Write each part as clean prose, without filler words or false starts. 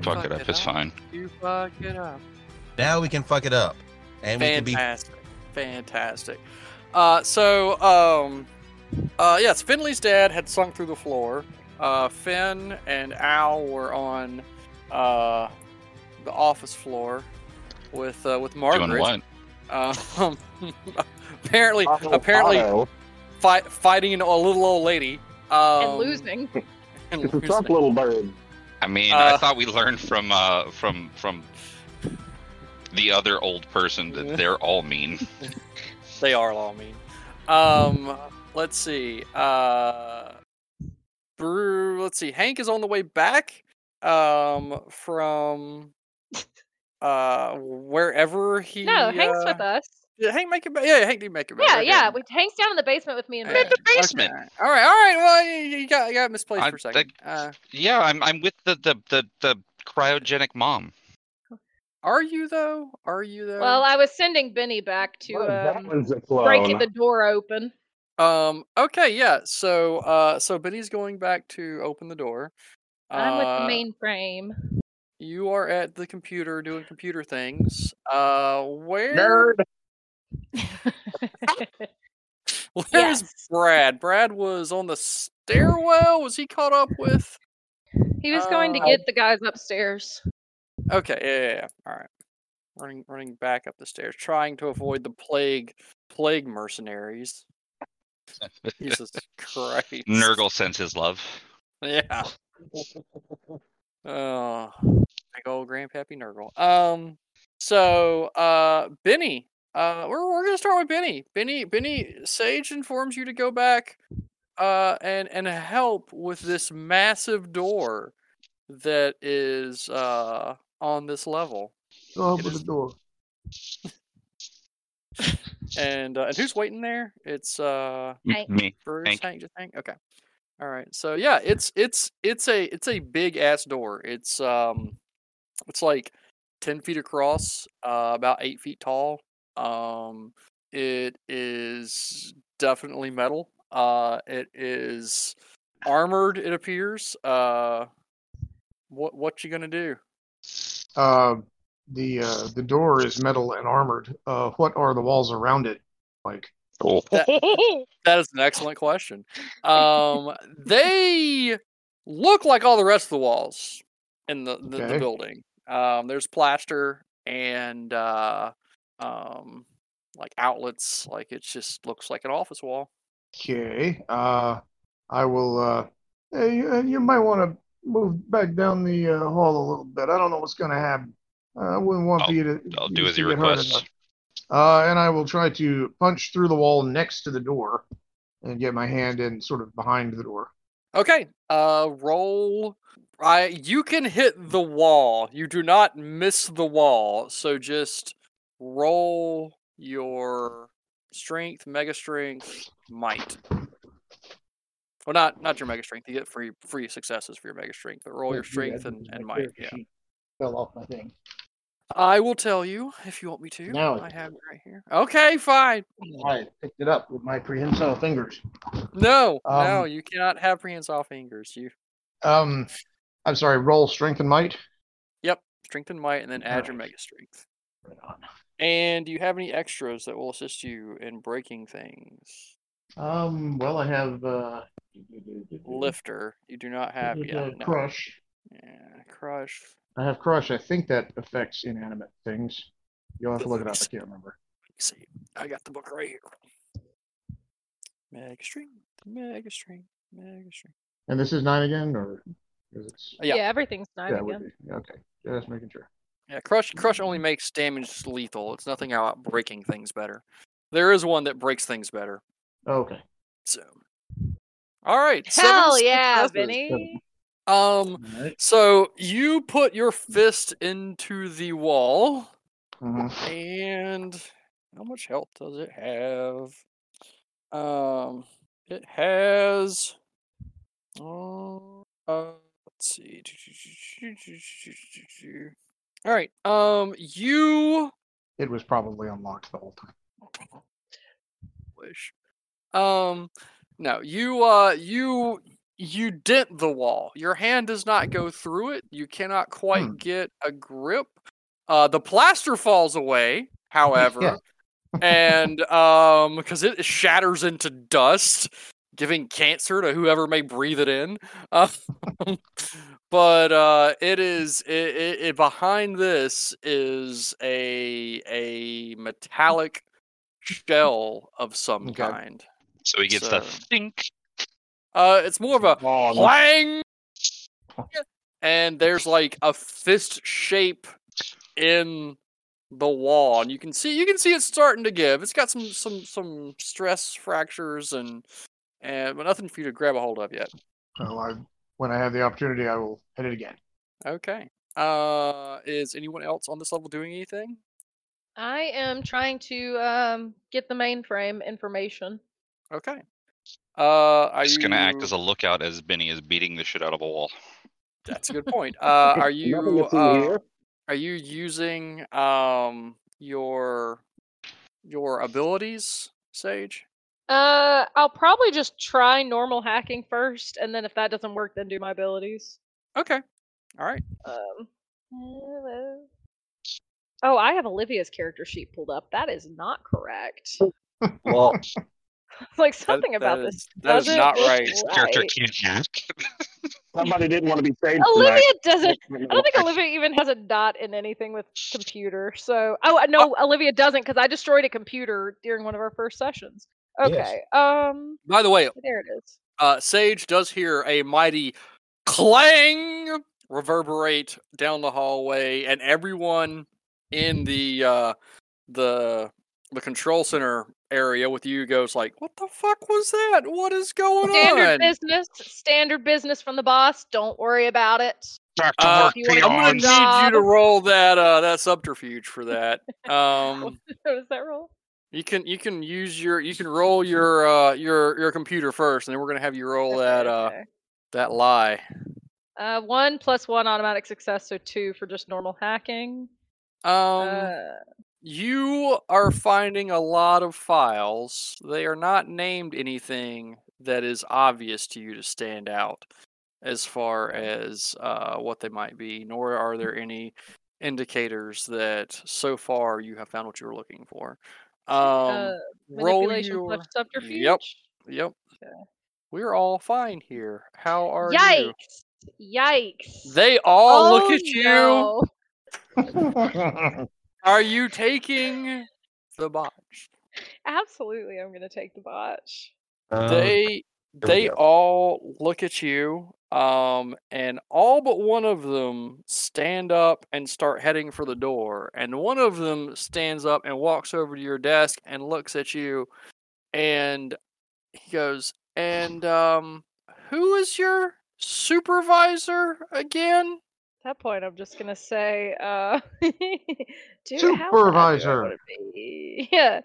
fuck it up. It's fine. You fuck it up. Now we can fuck it up. And we can be... Fantastic. Yes, Finley's dad had sunk through the floor. Finn and Al were on the office floor with Margaret. Doing what? Apparently, fighting a little old lady. And losing. It's a tough little bird. I mean, I thought we learned from the other old person that they're all mean. They are all mean. Let's see. Hank is on the way back from wherever he. No, Hank's with us. Did Hank make it back? Yeah, Hank did make it back. Yeah. Hank's down in the basement with me and in the basement. Okay. All right. Well, you got misplaced for a second. Yeah, I'm with the cryogenic mom. Are you though? Well, I was sending Benny back to breaking the door open. Okay, yeah. So Benny's going back to open the door. I'm with the mainframe. You are at the computer doing computer things. Where? Nerd. Where's Brad? Brad was on the stairwell. Was he caught up with? He was going to get the guys upstairs. Okay, yeah. All right. Running back up the stairs, trying to avoid the plague mercenaries. Jesus Christ. Nurgle sends his love. Yeah. Oh, big old Grandpappy Nurgle. So, Benny. We're gonna start with Benny. Benny. Sage informs you to go back, and help with this massive door that is on this level. Go open the door. And who's waiting there? It's Me. Bruce, Hank, just Hank. Okay. All right. So yeah, it's a big ass door. It's like 10 feet across, about 8 feet tall. It is definitely metal. It is armored. It appears. What you gonna do? The door is metal and armored. What are the walls around it like? Oh. That is an excellent question. They look like all the rest of the walls in the building. There's plaster and like outlets. Like it just looks like an office wall. Okay. I will. You might want to move back down the hall a little bit. I don't know what's going to happen. I wouldn't want you to. I'll do as you request. And I will try to punch through the wall next to the door and get my hand in sort of behind the door. Okay. Roll. You can hit the wall. You do not miss the wall. So just roll your strength, mega strength, might. Well, not your mega strength. You get free successes for your mega strength, but roll your strength and might. Yeah. Fell off my thing. I will tell you if you want me to. Now I have it right here. Okay, fine. I picked it up with my prehensile fingers. No, you cannot have prehensile fingers. I'm sorry. Roll strength and might. Yep, strength and might, and then add your mega strength. Right on. And do you have any extras that will assist you in breaking things? Well, I have Lifter. You do not have yet. No. Crush. Yeah, crush. I have crush. I think that affects inanimate things. You'll have to look it up. I can't remember. Let's see. I got the book right here. Mega strength, mega strength, mega strength. And this is 9 again, or is it? Yeah, everything's 9 again. Okay, just making sure. Yeah, crush only makes damage lethal. It's nothing about breaking things better. There is one that breaks things better. Okay. So, all right. Hell yeah, Vinny. So you put your fist into the wall, and how much health does it have? It has. Let's see. All right. You. It was probably unlocked the whole time. Wish. No. You you dent the wall. Your hand does not go through it. You cannot quite get a grip. The plaster falls away, however, and because it shatters into dust, giving cancer to whoever may breathe it in. But it behind this is a metallic shell of some kind. So he gets to think. It's more of a clang, and there's like a fist shape in the wall, and you can see it's starting to give. It's got some stress fractures and but nothing for you to grab a hold of yet. So when I have the opportunity, I will hit it again. Okay. Is anyone else on this level doing anything? I am trying to get the mainframe information. Okay. Just gonna act as a lookout as Benny is beating the shit out of a wall. That's a good point. Are you using your abilities, Sage? I'll probably just try normal hacking first, and then if that doesn't work, then do my abilities. Okay. All right. Oh, I have Olivia's character sheet pulled up. That is not correct. Well, like something about this. That is not right. This character can't hack. Somebody didn't want to be saved. Olivia doesn't. I don't think Olivia even has a dot in anything with computer. So, no, Olivia doesn't because I destroyed a computer during one of our first sessions. Okay. Yes. By the way, there it is. Sage does hear a mighty clang reverberate down the hallway, and everyone in the control center area with you goes like, "What the fuck was that? What is going on?" Standard business from the boss. Don't worry about it. I'm gonna need you to roll that subterfuge for that. What does that roll? You can roll your computer first, and then we're gonna have you roll that lie. 1 + 1 automatic success, so 2 for just normal hacking. You are finding a lot of files. They are not named anything that is obvious to you to stand out as far as what they might be, nor are there any indicators that so far you have found what you were looking for. Manipulation plus subterfuge? Yep. Okay. We're all fine here. How are you? Yikes. They all look at no. you. Are you taking the botch? Absolutely, I'm going to take the botch. They all look at you, and all but one of them stand up and start heading for the door. And one of them stands up and walks over to your desk and looks at you, and he goes, "And who is your supervisor again?" At that point, I'm just gonna say, supervisor. Yeah.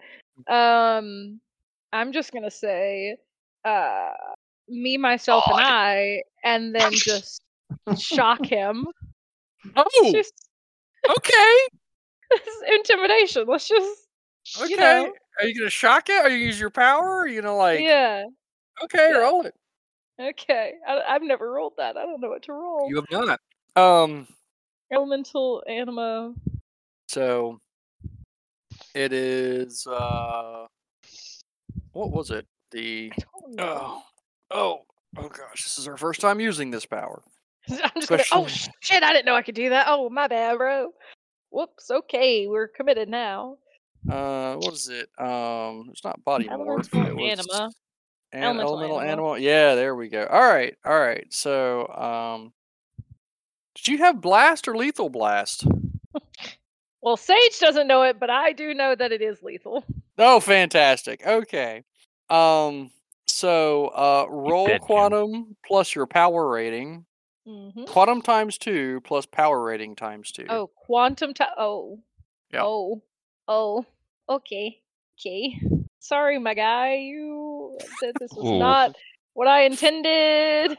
I'm just gonna say, me, myself, and I, and then just shock him. Oh, just, okay. Intimidation. Let's just. Okay. You know. Are you gonna shock it? Are you use your power? Or you gonna like? Yeah. Okay, roll it. Okay, I've never rolled that. I don't know what to roll. You have not. Elemental anima. So it is. What was it? I don't know. Oh gosh! This is our first time using this power. I'm just gonna. Oh shit! I didn't know I could do that. Oh my bad, bro. Whoops. Okay, we're committed now. What is it? It's not body morph. Elemental anima. Elemental animal. Yeah, there we go. All right. So, did you have blast or lethal blast? Well, Sage doesn't know it, but I do know that it is lethal. Oh, fantastic. Okay. So, roll quantum plus your power rating. Mm-hmm. Quantum times 2 plus power rating times 2. Oh, quantum oh. Yep. Oh. Okay. Sorry, my guy. You said this was not what I intended.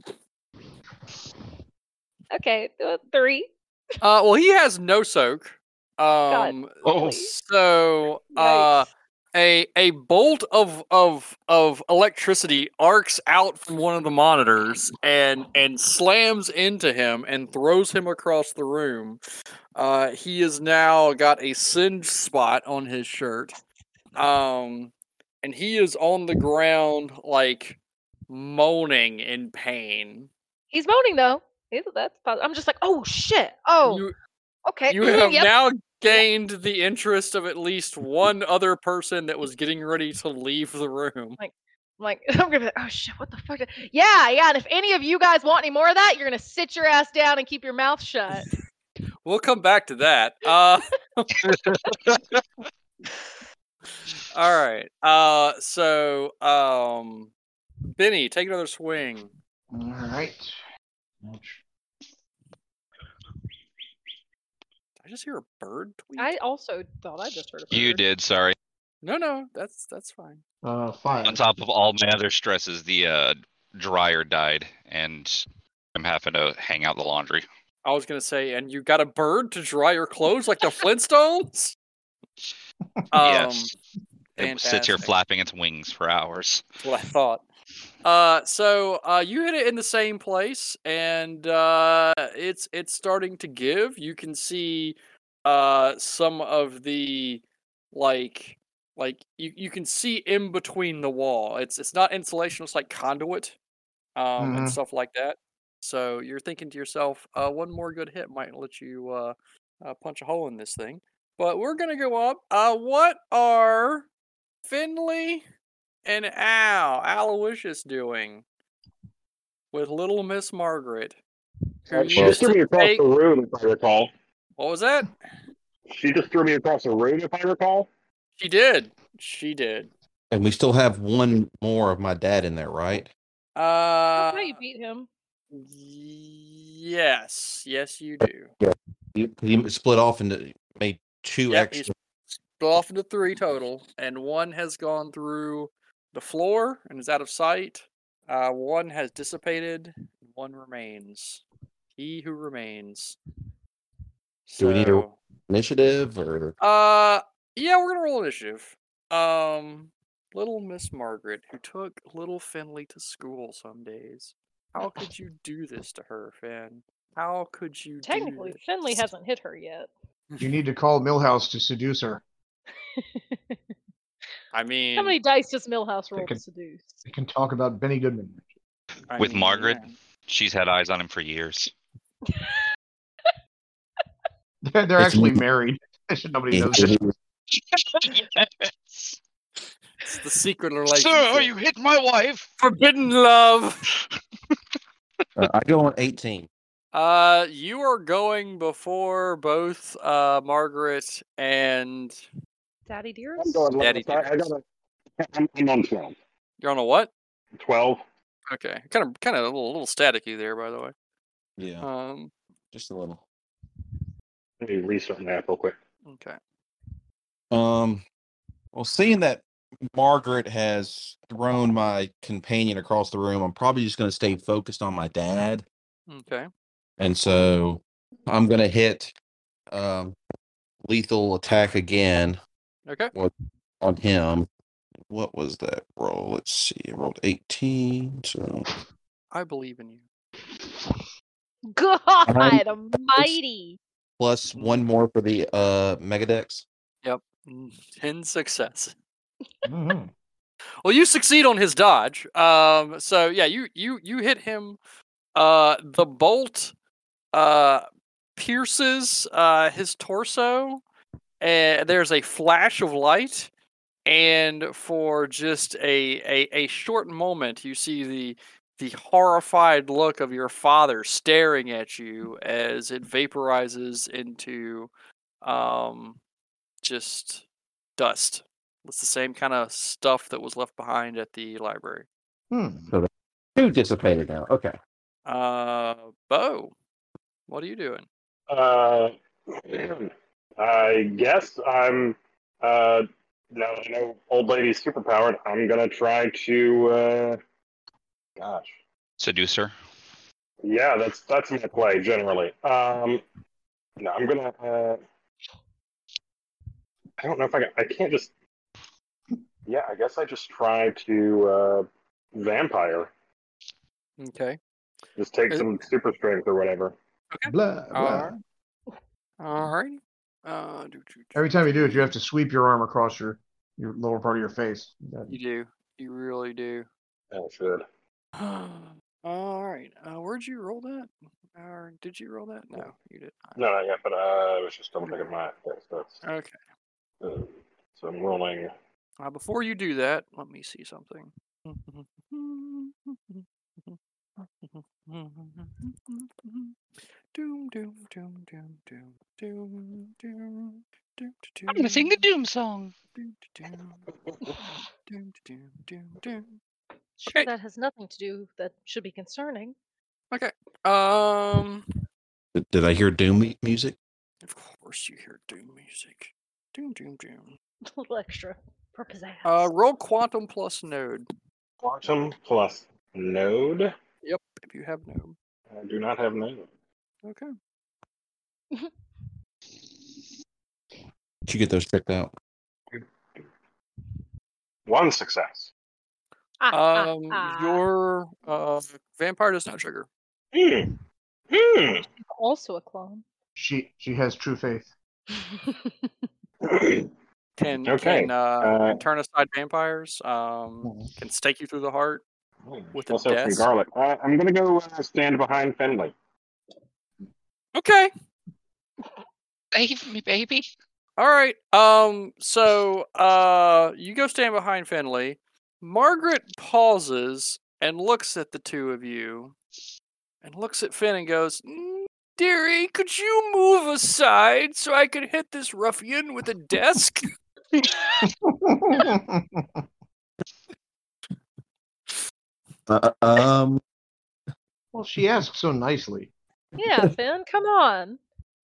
Okay, 3. Well, he has no soak. So, A bolt of electricity arcs out from one of the monitors and slams into him and throws him across the room. He has now got a singe spot on his shirt. And he is on the ground, like, moaning in pain. He's moaning, though. I'm just like, oh, shit. Oh, okay. You have now gained the interest of at least one other person that was getting ready to leave the room. I'm gonna be like, oh, shit, what the fuck? Yeah, and if any of you guys want any more of that, you're gonna sit your ass down and keep your mouth shut. We'll come back to that. All right. So, Benny, take another swing. All right. Did I just hear a bird tweet? I also thought I just heard a bird. You did, sorry. No, that's fine. 5. On top of all my other stresses, the dryer died, and I'm having to hang out the laundry. I was gonna say, and you got a bird to dry your clothes like the Flintstones? Yes. It Fantastic. sits here flapping its wings for hours. That's what I thought. So you hit it in the same place, and it's starting to give. You can see some of the you can see in between the wall. It's not insulation; it's like conduit, and stuff like that. So you're thinking to yourself, one more good hit might let you punch a hole in this thing. But we're gonna go up. What are Finley and Aloysius doing with little Miss Margaret? She just threw me across the room, if I recall. What was that? She just threw me across the room, if I recall. She did. And we still have one more of my dad in there, right? That's how you beat him. Yes, you do. Yeah. He split off into made 2 extra. Split off into 3 total, and one has gone through the floor and is out of sight. One has dissipated. One remains. He who remains. Do we need a initiative or? Yeah, we're gonna roll initiative. Little Miss Margaret, who took little Finley to school some days. How could you do this to her, Finn? How could you? Technically, Finley hasn't hit her yet. You need to call Millhouse to seduce her. I mean, how many dice does Millhouse roll to seduce? We can talk about Benny Goodman. With Margaret, she's had eyes on him for years. They're actually married. Nobody knows it. It's the secret relationship. Sir, you hit my wife. Forbidden love. I go on 18. You are going before both Margaret and Daddy Dearest. I'm going Daddy Dearest. I'm on 12. You're on a what? 12. Okay, kind of a little staticky there, by the way. Yeah. Just a little. Let me restart my app real quick. Okay. Well, seeing that Margaret has thrown my companion across the room, I'm probably just going to stay focused on my dad. Okay. And so I'm going to hit lethal attack again. Okay. On him. What was that roll? Let's see. I rolled 18. So I believe in you. God almighty. Plus 1 more for the Megadex. Yep. 10 success. Mm-hmm. Well, you succeed on his dodge. So yeah, you hit him. The bolt pierces his torso, and there's a flash of light, and for just a short moment, you see the horrified look of your father staring at you as it vaporizes into just dust. It's the same kind of stuff that was left behind at the library. So 2 dissipated now. Okay. Bo, what are you doing? I guess I'm now I know old lady's superpowered. I'm gonna try to Seducer. Yeah, that's my play generally. No, I'm gonna I don't know if I can't just Yeah, I guess I just try to vampire. Okay. Just take some super strength or whatever. Okay. Blah, blah. All right. Every time you do it, you have to sweep your arm across your lower part of your face. You do. You really do. I should. All right. Where'd you roll that? Or did you roll that? No, you did not. No, not yet, but I was just double checking my stats. Okay. So I'm rolling. Before you do that, let me see something. Doom, doom, doom, doom, doom, doom, doom, doom, I'm gonna sing the Doom song. Sure, that has nothing to do that should be concerning. Okay. Did I hear Doom music? Of course you hear Doom music. Doom, doom, doom. A little extra for pizzazz. Roll Quantum plus Node. Quantum plus Node. Yep, if you have Node. I do not have Node. Okay. Did you get those checked out? One success. Your vampire does not trigger. Also a clone. She has true faith. Can turn aside vampires. Can stake you through the heart with a Also some desk. garlic. I'm gonna go stand behind Finley. Okay. Save me, baby. All right. So you go stand behind Finley. Margaret pauses and looks at the two of you, and looks at Finn and goes, "Dearie, could you move aside so I could hit this ruffian with a desk?" Well, she asked so nicely. Yeah, Finn, come on.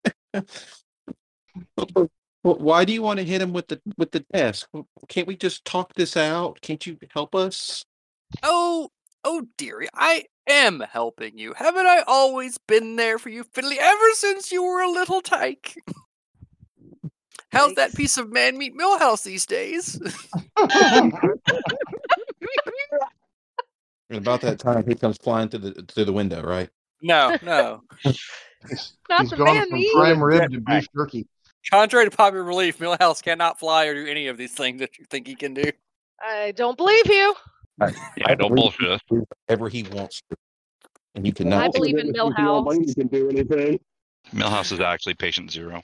Why do you want to hit him with the desk? Can't we just talk this out? Can't you help us? Oh, dearie, I am helping you. Haven't I always been there for you, Finley, ever since you were a little tyke? How's that piece of man meat Millhouse these days? And about that time, he comes flying through the window, right? No. He's Not the gone man from meat. prime rib to beef jerky. Contrary to popular belief, Millhouse cannot fly or do any of these things that you think he can do. I don't believe you. Yeah, no bullshit. Whatever he wants to. And you cannot. I believe in Millhouse. You can do anything. Millhouse is actually patient zero.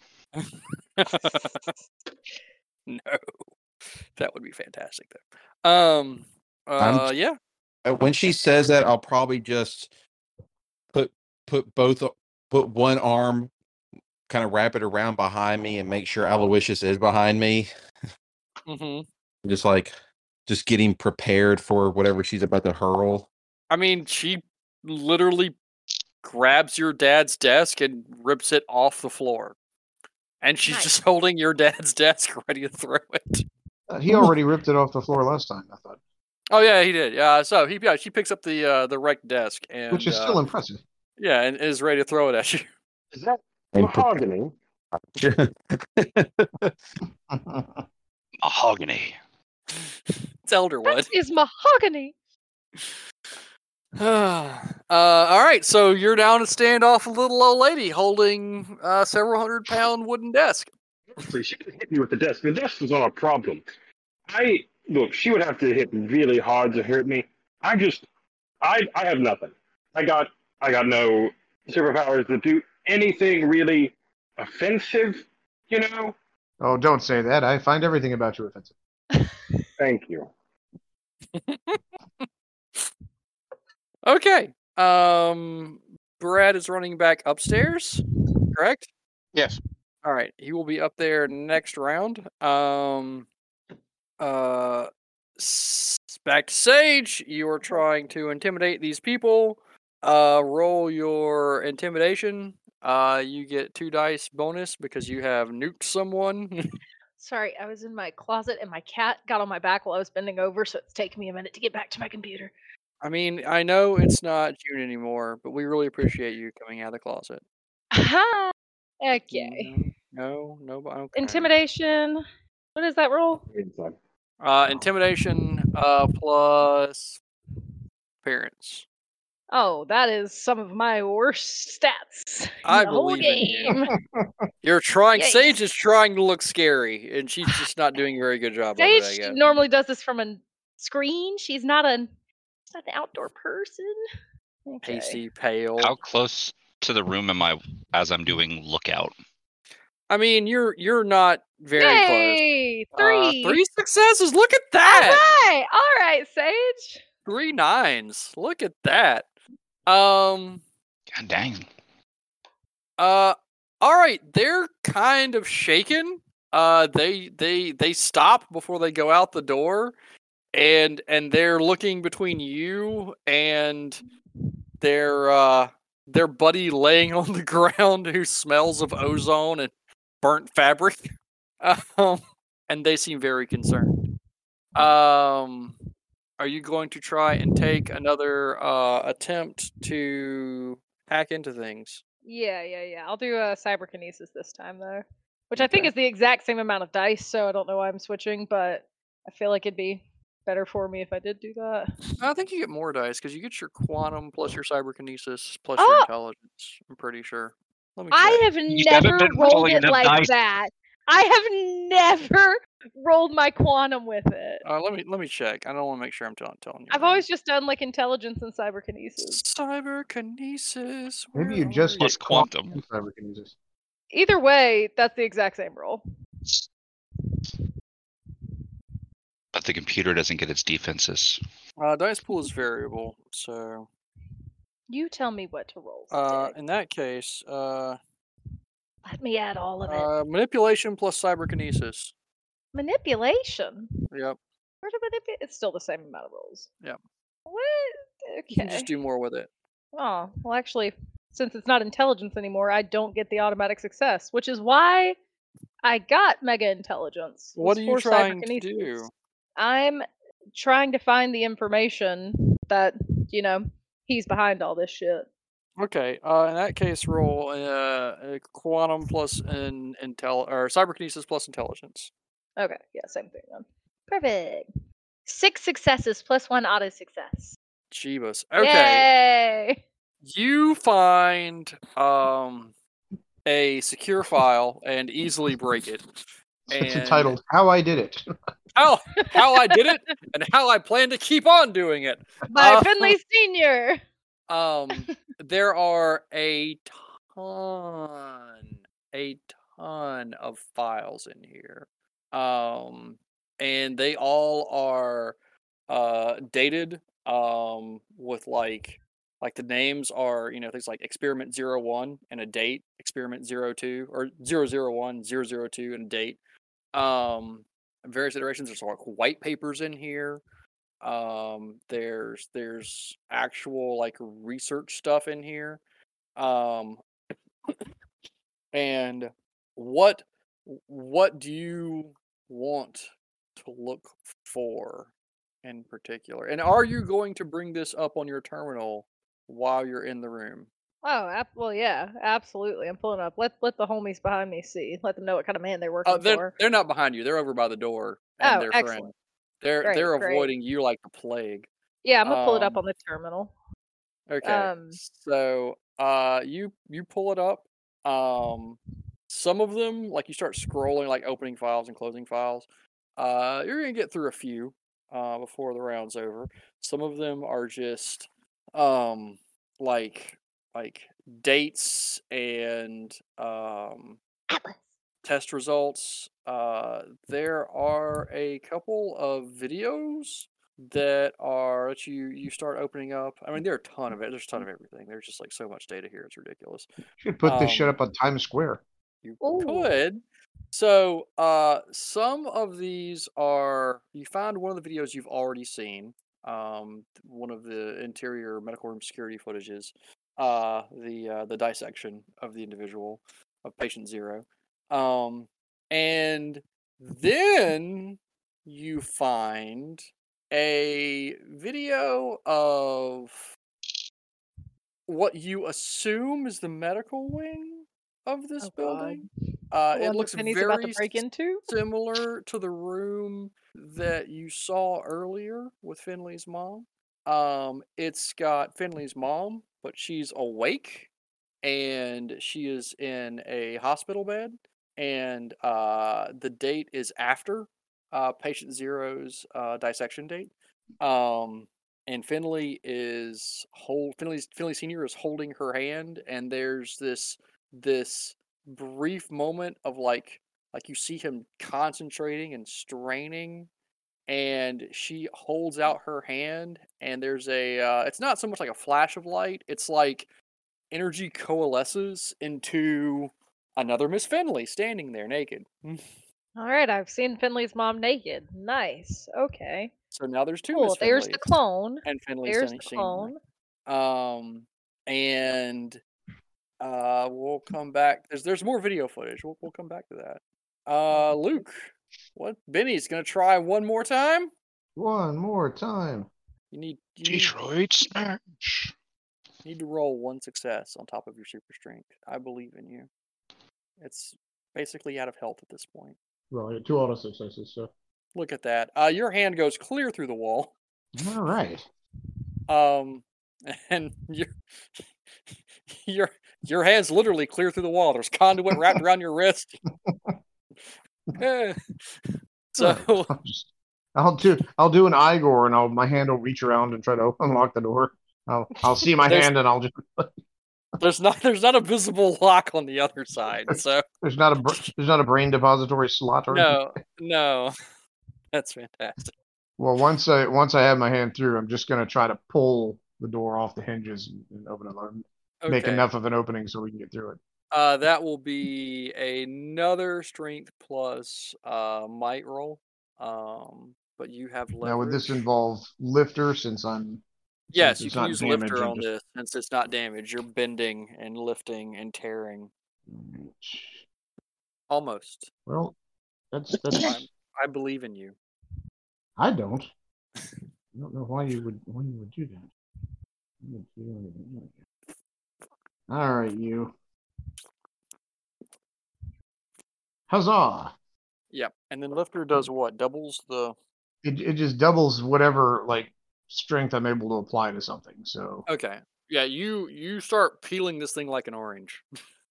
No. That would be fantastic, though. Yeah. When she says that, I'll probably just put one arm, kind of wrap it around behind me, and make sure Aloysius is behind me. Mm-hmm. Just getting prepared for whatever she's about to hurl. I mean, she literally grabs your dad's desk and rips it off the floor. And she's just holding your dad's desk ready to throw it. He already ripped it off the floor last time, I thought. Oh yeah, he did. Yeah, so she picks up the wrecked desk, and which is still impressive. Yeah, and is ready to throw it at you. Is that mahogany? Mahogany. It's elderwood. That is mahogany. All right, so you're down to stand off a little old lady holding a several 100-pound wooden desk. She could hit me with the desk. The desk was not a problem. Look, she would have to hit really hard to hurt me. I have nothing. I got no superpowers to do anything really offensive, you know? Oh, don't say that. I find everything about you offensive. Thank you. Okay. Brad is running back upstairs, correct? Yes. All right. He will be up there next round. Back to Sage. You are trying to intimidate these people. Roll your intimidation. You get 2 dice bonus because you have nuked someone. Sorry, I was in my closet and my cat got on my back while I was bending over, so it's taking me a minute to get back to my computer. I mean, I know it's not June anymore, but we really appreciate you coming out of the closet. Okay. No, okay. Intimidation. What is that roll? Intimidation plus appearance. Oh, that is some of my worst stats in I the whole believe in you. game. You're trying. Yikes. Sage is trying to look scary, and she's just not doing a very good job of it. I Sage guess. normally does this from a screen. She's not an outdoor person. Okay. Pasty, pale. How close to the room am I as I'm doing lookout? I mean, you're not very Yay! close. 3. 3 successes. Look at All that. right, Sage. 3 9s. Look at that. God dang. All right. They're kind of shaken. They stop before they go out the door, and they're looking between you and their buddy laying on the ground who smells of ozone and burnt fabric. And they seem very concerned. Are you going to try and take another attempt to hack into things? Yeah. I'll do a cyberkinesis this time though, which I think is the exact same amount of dice. So I don't know why I'm switching, but I feel like it'd be better for me if I did do that. I think you get more dice because you get your quantum plus your cyberkinesis plus your intelligence. I'm pretty sure. Let me check. I have haven't never been rolled rolling it enough like dice. that. I have never rolled my quantum with it. Let me check. I don't want to make sure I'm telling you. I've always just done like intelligence and cyberkinesis. Cyberkinesis. Maybe where you are just you? Plus get quantum. cyberkinesis. Either way, that's the exact same roll. But the computer doesn't get its defenses. Dice pool is variable, so You tell me what to roll. Stick. in that case, Let me add all of it. manipulation plus cyberkinesis. Manipulation. Yep. Where to manipulate? It's still the same amount of rolls. Yep. What? You can Okay. just do more with it. Oh, well, actually, since it's not intelligence anymore, I don't get the automatic success, which is why I got mega intelligence. What are you for trying to cyberkinesis. do? I'm trying to find the information that, he's behind all this shit. Okay. In that case, roll a quantum plus an or cyberkinesis plus intelligence. Okay, yeah, same thing then. Perfect. 6 successes plus 1 auto success. Jeebus. Okay. Yay! You find a secure file and easily break it. It's And entitled "How I Did It." how I did it and how I plan to keep on doing it. By Finley Senior. There are a ton of files in here. And they all are dated with like the names are, things like experiment 01 and a date, experiment 02 or 001, 002 and a date. Various iterations. There's like white papers in here. There's actual like research stuff in here. And what do you want to look for in particular? And are you going to bring this up on your terminal while you're in the room? Oh, well, yeah, absolutely. I'm pulling up. Let the homies behind me see. Let them know what kind of man they're working for. They're not behind you. They're over by the door. And Oh, they're excellent. They're Great, great. avoiding you like the plague. Yeah, I'm gonna pull it up on the terminal. Okay. So you pull it up. Some of them, like you start scrolling, like opening files and closing files. You're gonna get through a few before the round's over. Some of them are just like dates and test results. There are a couple of videos that you start opening up. I mean, there are a ton of it. There's a ton of everything. There's just like so much data here. It's ridiculous. Should put this shit up on Times Square. You Ooh. could. So, some of these are, you find one of the videos you've already seen. One of the interior medical room security footages. The dissection of the individual of patient 0. And then you find a video of what you assume is the medical wing of this Oh, God. building. The It one that looks Penny's about to very break into? similar to the room that you saw earlier with Finley's mom. It's got Finley's mom, but she's awake and she is in a hospital bed, and the date is after patient zero's dissection date. And Finley Senior is holding her hand, and there's this brief moment of like you see him concentrating and straining, and she holds out her hand, and there's a it's not so much like a flash of light, it's like energy coalesces into another Miss Finley standing there naked. All right, I've seen Finley's mom naked. Nice. Okay. So now there's two Cool. Miss There's the Finleys clone. and Finley There's the Senior. clone. And we'll come back. There's more video footage. We'll come back to that. Luke, what? Benny's gonna try one more time. One more time. You Detroit Smash. need to roll one success on top of your super strength. I believe in you. It's basically out of health at this point. Well, I get 2 auto successes, so. Look at that. Your hand goes clear through the wall. All right. And your hand's literally clear through the wall. There's conduit wrapped around your wrist. So I'll do an Igor, and my hand will reach around and try to unlock the door. I'll see my hand, and I'll just. There's not a visible lock on the other side, so there's not a brain depository slot or anything. No, that's fantastic. Well, once I have my hand through, I'm just gonna try to pull the door off the hinges and open it, make enough of an opening so we can get through it. That will be another strength plus might roll. But you have leverage. Now, would this involve lifter since I'm? Yes, you can use lifter on this since it's not damage. You're bending and lifting and tearing. Almost. Well, that's. I believe in you. I don't. I don't know why you would do that. All right, you. Huzzah! Yep. And then lifter does what? Doubles the. It just doubles whatever strength I'm able to apply to something. So. Okay. Yeah, you start peeling this thing like an orange.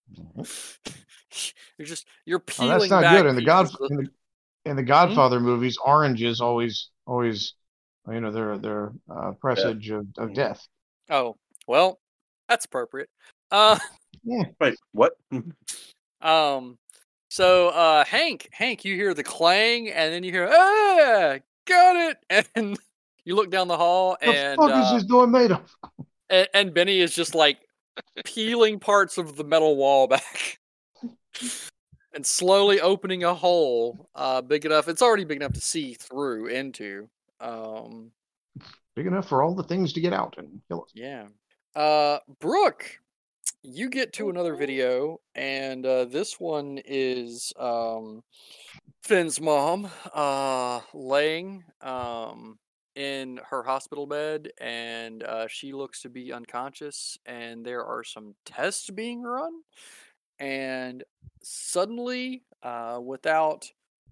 You're peeling. Oh, that's not back good. In the Godfather movies, oranges always they're presage of death. Oh, well, that's appropriate. Yeah. Wait, what? So Hank, you hear the clang, and then you hear got it, and you look down the hall, and what the fuck is this door made of? And Benny is just like peeling parts of the metal wall back. And slowly opening a hole big enough. It's already big enough to see through into. Big enough for all the things to get out and kill us. Yeah. Brooke, you get to another video, and this one is Finn's mom laying in her hospital bed, and she looks to be unconscious, and there are some tests being run. And suddenly, without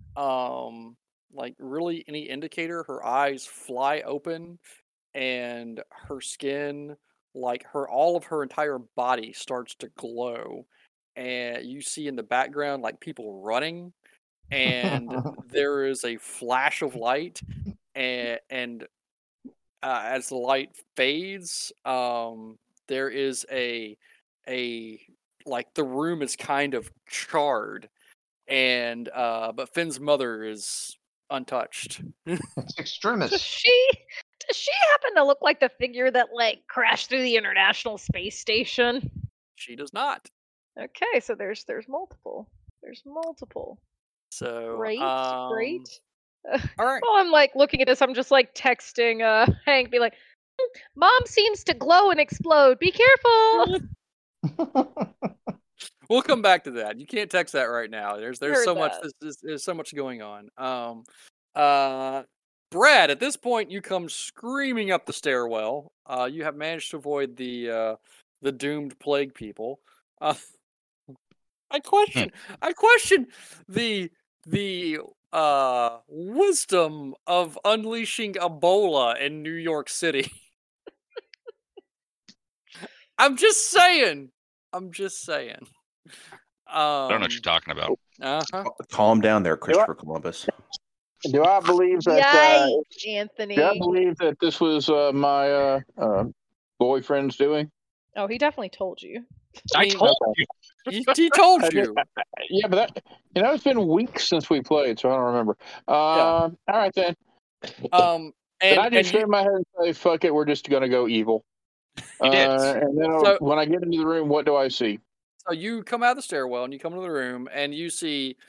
really any indicator, her eyes fly open, and her skin, all of her entire body starts to glow, and you see in the background people running, and there is a flash of light, and as the light fades, there is a the room is kind of charred, and but Finn's mother is untouched. It's extremist. Does she happen to look like the figure that crashed through the International Space Station? She does not. Okay, so there's multiple. There's multiple. So great. All right. While I'm looking at this, I'm just texting Hank, be like, "Mom seems to glow and explode. Be careful." We'll come back to that. You can't text that right now. There's so much. There's so much going on. Brad, at this point, you come screaming up the stairwell. You have managed to avoid the doomed plague people. I question the wisdom of unleashing Ebola in New York City. I'm just saying. I don't know what you're talking about. Uh-huh. Calm down there, Christopher Columbus. Do I believe that? Yikes, Anthony. Do I believe that this was my boyfriend's doing? Oh, he definitely told you. I told you. He told you. Yeah, but it's been weeks since we played, so I don't remember. All right then. And I just shake my head and say, "Fuck it, we're just gonna go evil." He did. And then when I get into the room, what do I see? So you come out of the stairwell and you come into the room and you see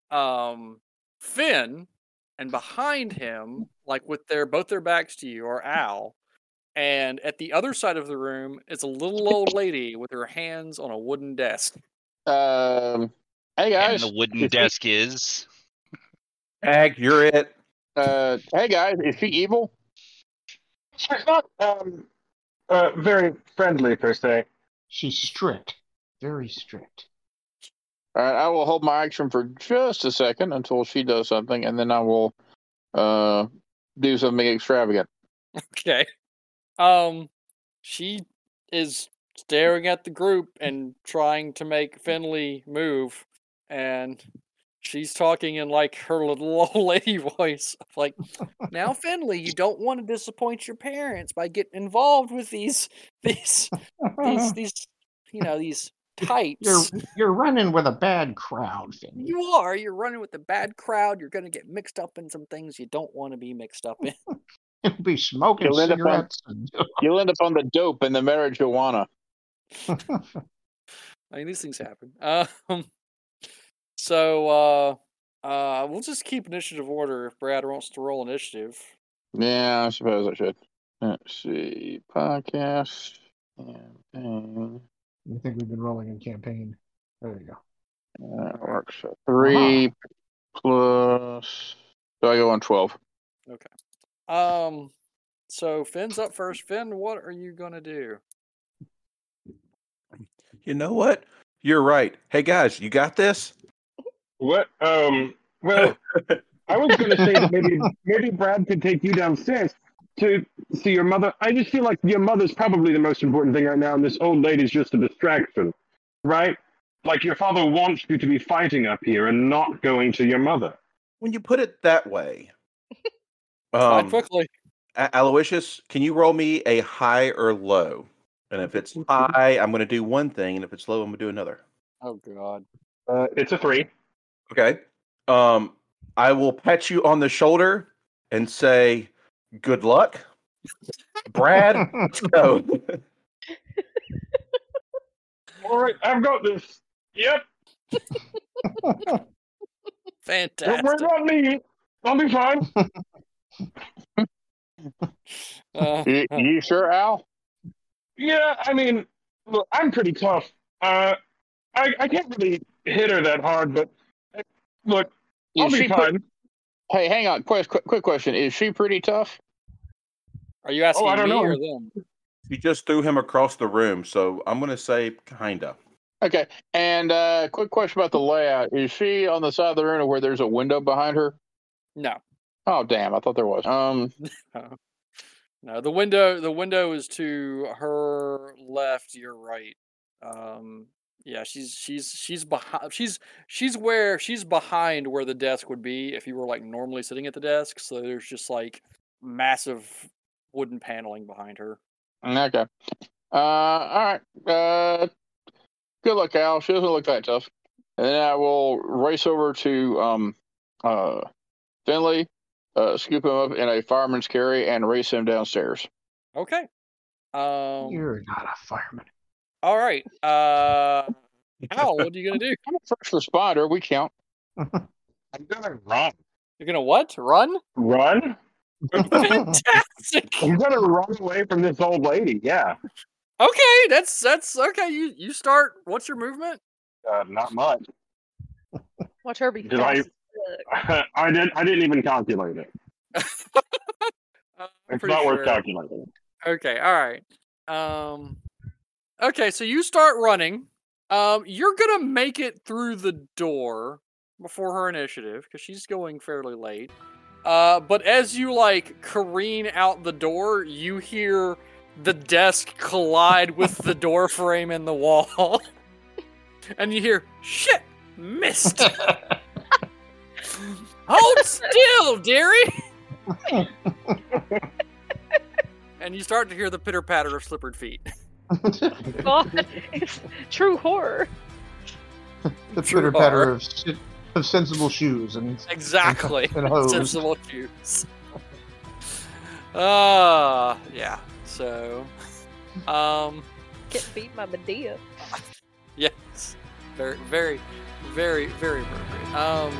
Finn, and behind him, like with both their backs to you, are Al. And at the other side of the room is a little old lady with her hands on a wooden desk. Hey guys. And the wooden desk is. Ag, you're it. Hey guys, is she evil? She's not very friendly per se. She's strict, very strict. All right, I will hold my action for just a second until she does something, and then I will do something extravagant. Okay. She is staring at the group and trying to make Finley move, and she's talking in like her little old lady voice, like, "Now, Finley, you don't want to disappoint your parents by getting involved with these types. You're running with a bad crowd, Finley. You're running with a bad crowd. You're going to get mixed up in some things you don't want to be mixed up in." You'll be smoking You'll end up cigarettes. You'll end up on the dope and the marijuana. I mean, these things happen. So we'll just keep initiative order if Brad wants to roll initiative. Yeah, I suppose I should. Let's see. Podcast. Campaign. I think we've been rolling in campaign. There you go. That works. So 3 plus. So I go on 12. Okay. So Finn's up first. Finn, what are you gonna do? You know what? You're right. Hey guys, you got this? What? Well, I was going to say that maybe Brad could take you downstairs to see your mother. I just feel like your mother's probably the most important thing right now, and this old lady's just a distraction, right? Like your father wants you to be fighting up here and not going to your mother. When you put it that way. Fight quickly. Aloysius, can you roll me a high or low? And if it's high, I'm going to do one thing, and if it's low, I'm going to do another. Oh God. It's a 3. Okay. I will pat you on the shoulder and say, "Good luck, Brad. Let's go." All right, I've got this. Yep. Fantastic. Don't worry about me. I'll be fine. You sure, Al? Yeah, I mean, look, I'm pretty tough. I can't really hit her that hard, but look, I'll be fine. Hey, hang on. Quick question. Is she pretty tough? Are you asking I don't me know. or them? You just threw him across the room, so I'm going to say kinda. Okay. And quick question about the layout. Is she on the side of the room where there's a window behind her? No. Oh, damn. I thought there was. No, the window is to her left, your right. Yeah, she's behind. She's behind where the desk would be if you were like normally sitting at the desk. So there's just like massive wooden paneling behind her. Okay. All right. Good luck, Al. She doesn't look that tough. And then I will race over to Finley, scoop him up in a fireman's carry, and race him downstairs. Okay. You're not a fireman. All right. Al, what are you gonna do? I'm a first responder. We count. I'm gonna run. You're gonna what? Run? Run? Fantastic. I'm gonna run away from this old lady. Yeah. Okay, that's okay. You start. What's your movement? Not much. Watch her be Did fast. I didn't even calculate it. It's not worth calculating. Okay, all right. Okay, so you start running. You're gonna make it through the door before her initiative because she's going fairly late. But as you careen out the door, you hear the desk collide with the door frame in the wall, and you hear "shit, missed." Hold still, dearie. And you start to hear the pitter patter of slippered feet. God, it's true horror. The pitter patter of sensible shoes and exactly and hose. Sensible shoes. Yeah. So, Get beat by Medea. yes, very, very, very, very appropriate.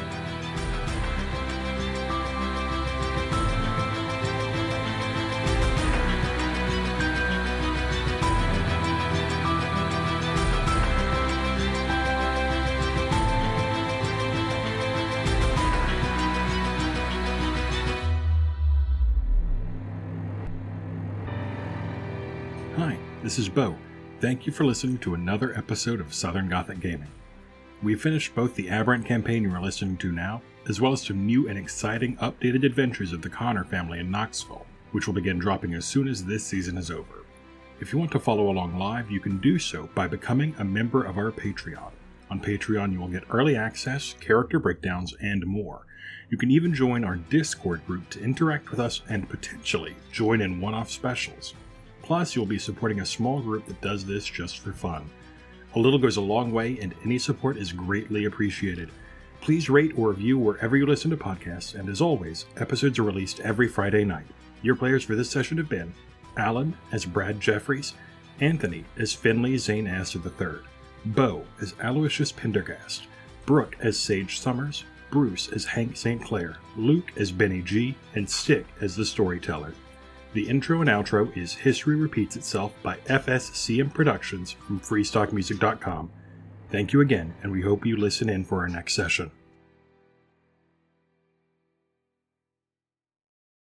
Hi, this is Bo. Thank you for listening to another episode of Southern Gothic Gaming. We finished both the Aberrant campaign you are listening to now, as well as some new and exciting updated adventures of the Connor family in Knoxville, which will begin dropping as soon as this season is over. If you want to follow along live, you can do so by becoming a member of our Patreon. On Patreon, you will get early access, character breakdowns, and more. You can even join our Discord group to interact with us and potentially join in one-off specials. Plus, you'll be supporting a small group that does this just for fun. A little goes a long way, and any support is greatly appreciated. Please rate or review wherever you listen to podcasts, and as always, episodes are released every Friday night. Your players for this session have been Alan as Brad Jeffries, Anthony as Finley Zane Astor III, Bo as Aloysius Pendergast, Brooke as Sage Summers, Bruce as Hank St. Clair, Luke as Benny G, and Stick as the Storyteller. The intro and outro is History Repeats Itself by FSCM Productions from freestockmusic.com. Thank you again, and we hope you listen in for our next session.